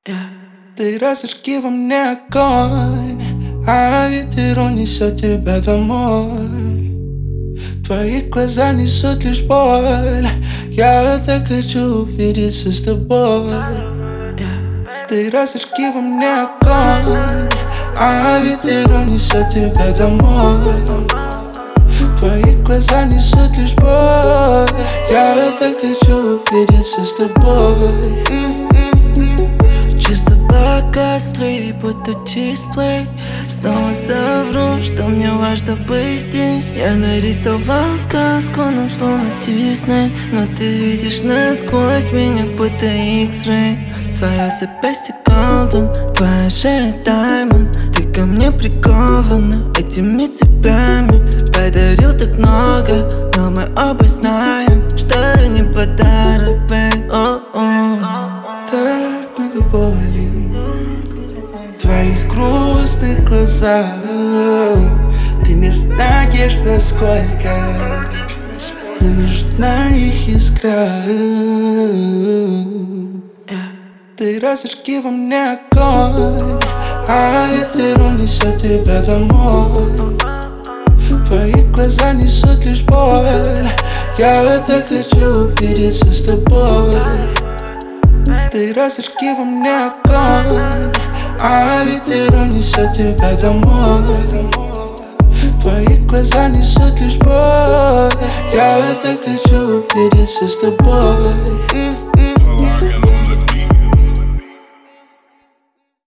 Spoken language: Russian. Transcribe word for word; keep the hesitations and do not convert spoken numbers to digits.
Yeah. Ты разожги во мне огонь, а ветер унесет тебя домой. Твои глаза несут лишь боль, я так хочу увидеться с тобой. Yeah. Ты разожги во мне огонь, а ветер унесет тебя домой. Твои глаза несут лишь боль, я так хочу увидеться с тобой. Чувства погасли, будто дисплей. Снова совру, что мне важно быть здесь. Я нарисовал сказку, нам словно Дисней, но ты видишь насквозь меня, будто X-ray. Твое запястье golden, твоя шея diamond. Ты ко мне прикована этими цепями. Подарил так много, но мы оба знаем, что не подарок, babe. Oh-oh. Так много боли в твоих грустных глазах. Ты не знаешь, насколько мне нужна их искра. Ты разожги во мне огонь, а ветер унесет тебя домой. Твои глаза несут лишь боль, я так хочу увидеться с тобой. Ты разожги во мне огонь, а ветер унесет тебя домой. Твои глаза несут лишь боль, я так хочу увидеться с тобой.